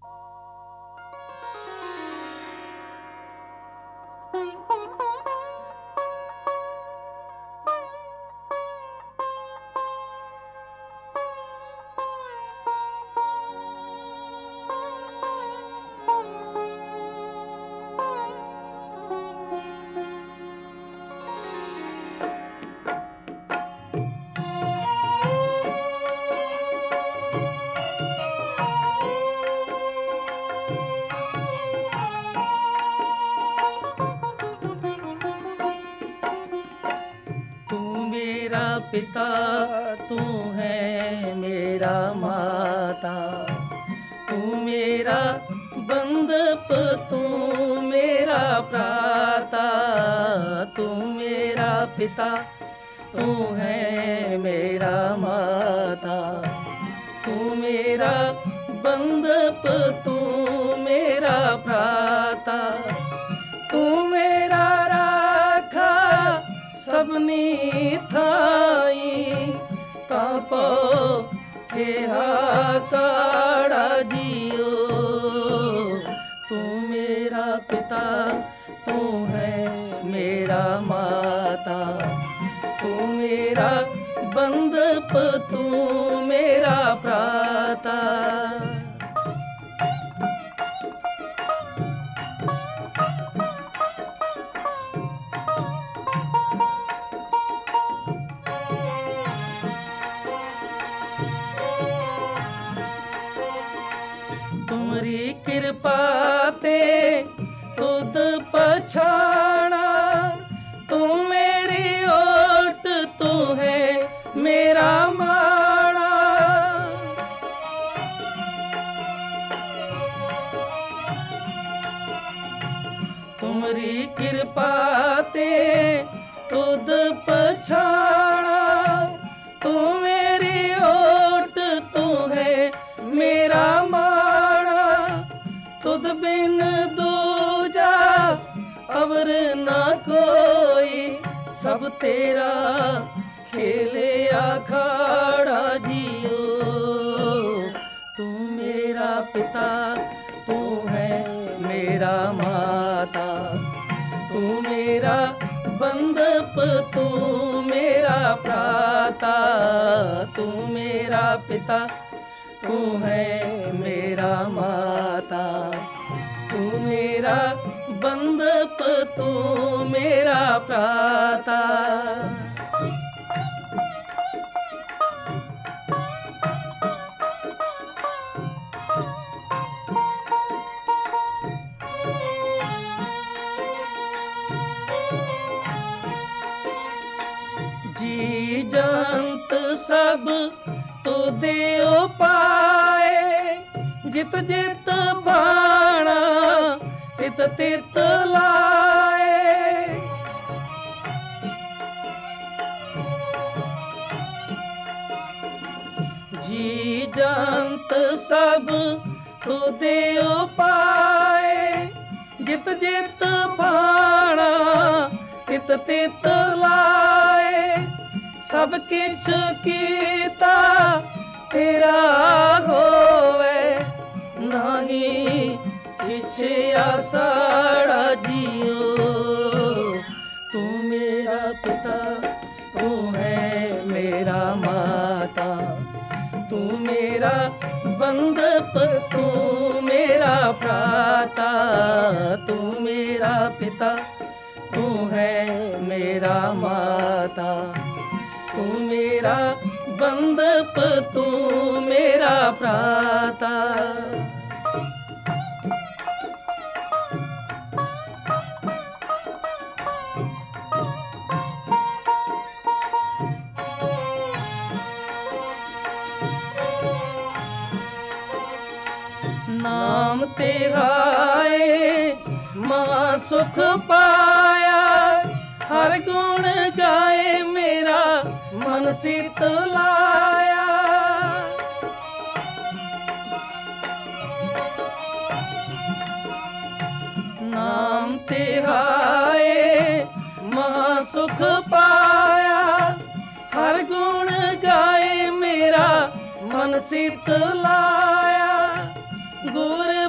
पिता तू है मेरा माता, तू मेरा बंधप, तू मेरा प्राता, तू मेरा पिता तू है मेरा माता, तू मेरा बंधप, तू मेरा प्राता, तू मेरा राखा सबनी थाई, तापो के हाकाड़ा जियो, तू मेरा पिता तू है मेरा माता, तू मेरा बंधप, तू मेरा प्राता। तुमरी कृपा ते तुद पछाना, तू मेरी ओट, तू है मेरा माणा, तुमरी कृपा ते तुद पछाना, तू मेरी ओट, तू है मेरा माणा, तुद बिन दूजा अवर ना कोई, सब तेरा खेले अखाड़ा जियो, तू मेरा पिता तू है मेरा माता, तू मेरा बंधप, तू मेरा प्राता, तू मेरा पिता तू है मेरा माता, तू मेरा बंधप, तू मेरा प्राता। जी जंत सब तो देव पाए, जित जित भाणा तित तित लाए, जी जंत सब तो देव पाए, जित जित भाणा तित तित लाए, सब किछ कीता तेरा होवे, नहीं किछ आसाड़ा जियो, तू मेरा पिता तू है मेरा माता, तू मेरा बंधप, तू मेरा प्राता, तू मेरा पिता तू है मेरा माता, तू मेरा बंधप, तू मेरा प्राता। नाम तेहाए मां सुख पाया, हर गुण गाए मेरा मन शीतलाया, नाम तेहाए मां सुख पाया, हर गुण गाए मेरा मन शीतलाया, गुर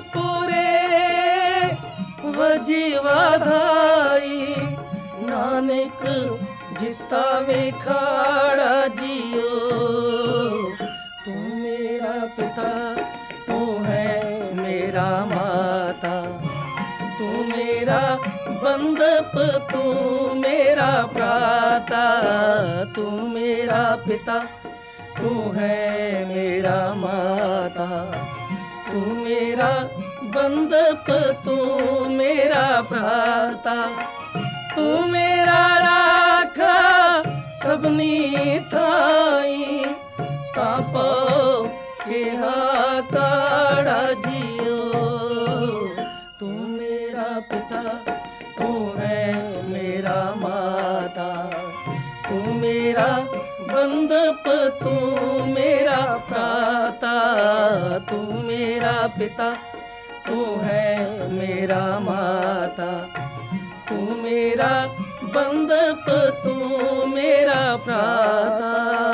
जीवाधाई नानक जिता विखाड़ा जियो तू मेरा पिता तू है मेरा माता तू मेरा बंधप तू मेरा भ्राता तू मेरा पिता तू है मेरा माता तू मेरा बंधप तू मेरा भ्राता तू मेरा राखा सबनी थाई तापो के हाकाड़ा जियो तू मेरा पिता तू है मेरा माता तू मेरा बंधप तू मेरा भ्राता तू मेरा पिता तू है मेरा माता तू मेरा बंधप तू मेरा भ्राता।